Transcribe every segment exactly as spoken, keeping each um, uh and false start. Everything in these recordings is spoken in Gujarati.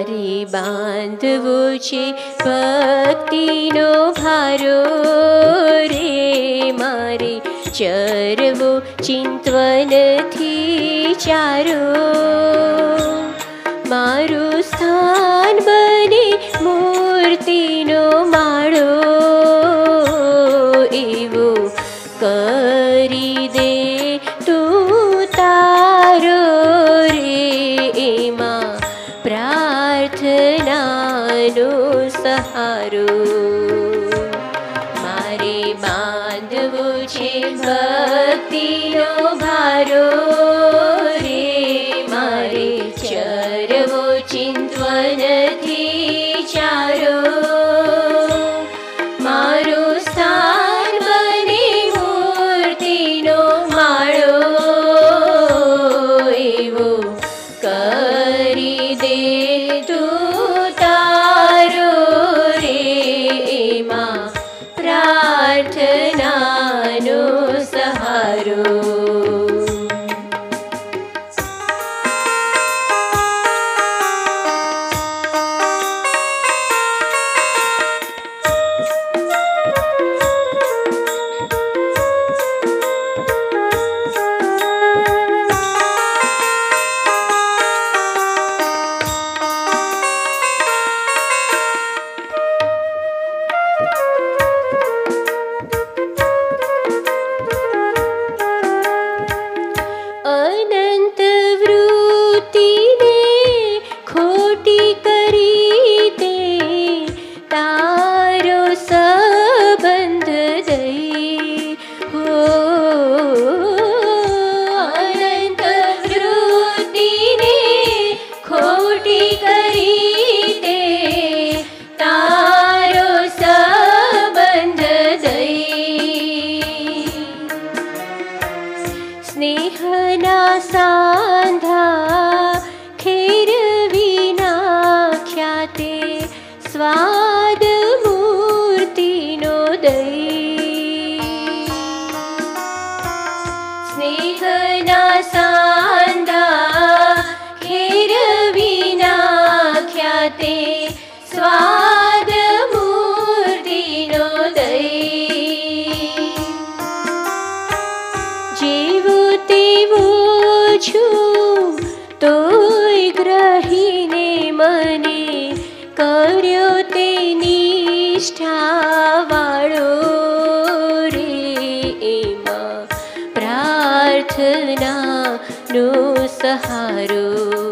મારે બાંધવો છે ભક્તિનો ભારો રે, મારે ચરવો ચિંતવનથી ચારો, મારું સ્થાન બને મૂર્તિનો માળો, એવો કરી દે તું તારો રે, એમાં પ્રાર્થનાનો સહારો. મારે બાંધવો છે ભક્તિનો ભારો રે, મારે ચરવો ચિંતવનથી ચારો, મારું સ્થાન બને મૂર્તિનો માળો, એવો કરી દે તું તારો રે, એમાં પ્રાર્થનાનો સહારો. અનંત વૃત્તિને ખોટી કરી તે તારો સંબંધ દઈ હો, અનંત વૃત્તિને ખોટી કરી તે તારો સંબંધ દઈ, સ્નેહના સાંધા ખેરવી નાખ્યા તે સ્વાદ મૂર્તિનો દઈ, સ્નેહના સાંધા ખેરવી નાખ્યા તે સ્વાદ મૂર્તિનો દઈ, જેવું તેવું છું તોય ગ્રહીને મને કર્યો તે નિષ્ઠાવાળો રે, એમાં પ્રાર્થનાનો સહારો.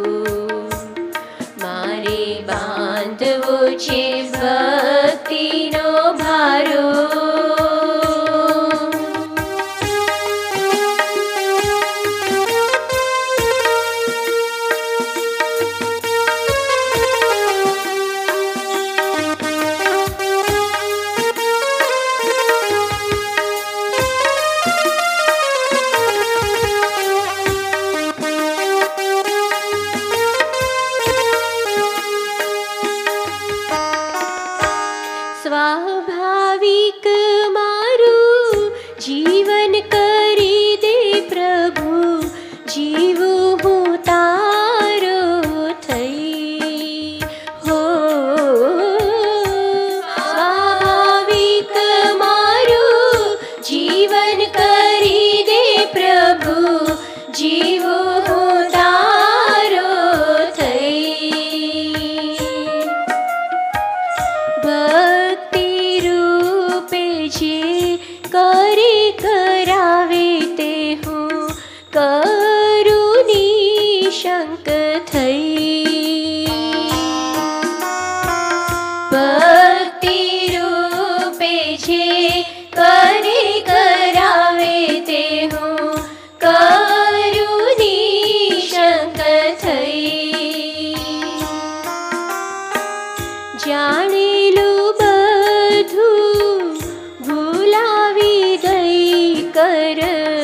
મારે બાંધવો છે ભક્તિનો ભારો. સ્વાભાવિક મારું જીવન કરી દે પ્રભુ, જીવું હું તારો થઈ હો, સ્વાભાવિક મારું જીવન કરી દે પ્રભુ, જીવું હું તારો થઈ, ભક્તિ રૂપે જે કરે કરાવે તે હું કરું નિશંક થઈ, ભક્તિ રૂપે જે કરે કરાવે તે હું કરું નિશંક થઈ, જાણેલું બધું ભૂલાવી દઈ કર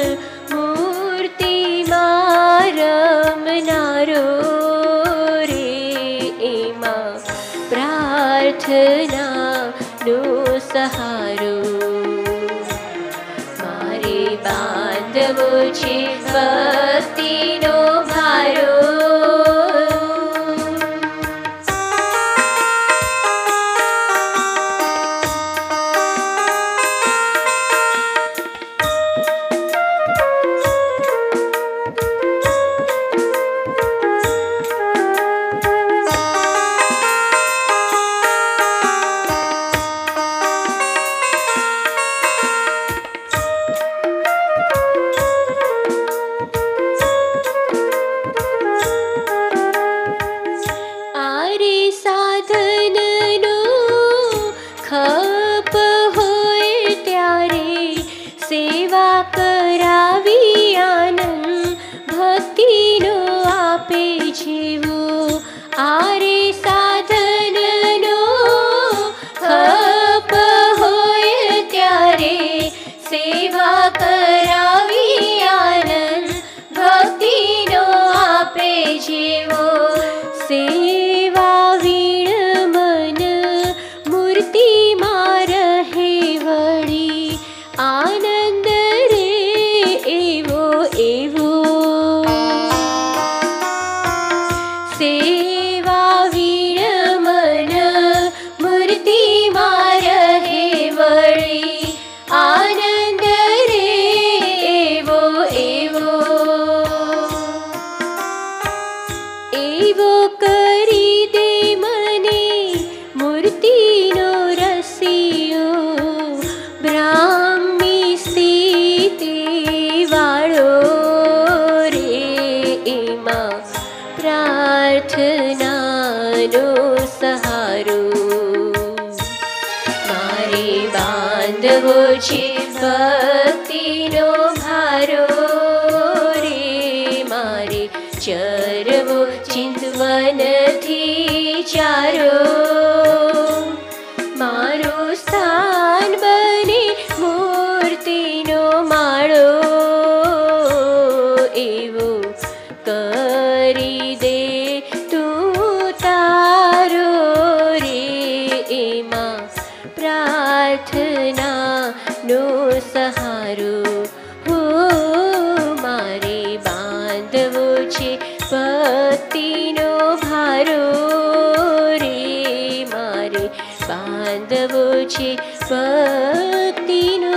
મૂર્તિમાં રમનારો રે, એમાં પ્રાર્થનાનો સહારો. મારે બાંધવો છે ભક્તિનો ભારો. મારે સાધનનો ખપ હોય ત્યારે સેવા કરાવી આનંદ ભક્તિનો આપે જેવો સેવા વીણ મન મૂર્તિમાં રહે વળી આનંદ રે એવો એવો સેવા વીણ મન મૂર્તિમાં રહે વળી આનંદ રે એવો એવો એવો કરી દે મને મૂર્તિનો રસિયો બ્રાહ્મી સ્થિતિ વાળો રે એમાં પ્રાર્થનાનો સહારો મારે બાંધવો છે ભક્તિનો ભારો રે મારે ચરવો ચિંતવનથી ચારો મારું સ્થાન બને મૂર્તિનો માળો એવો કરી દે તું તારો રે એમાં પ્રાર્થનાનો સહારો હો મારે બાંધવો છે ભક્તિનો ભારો રે મારે બાંધવો છે ભક્તિનો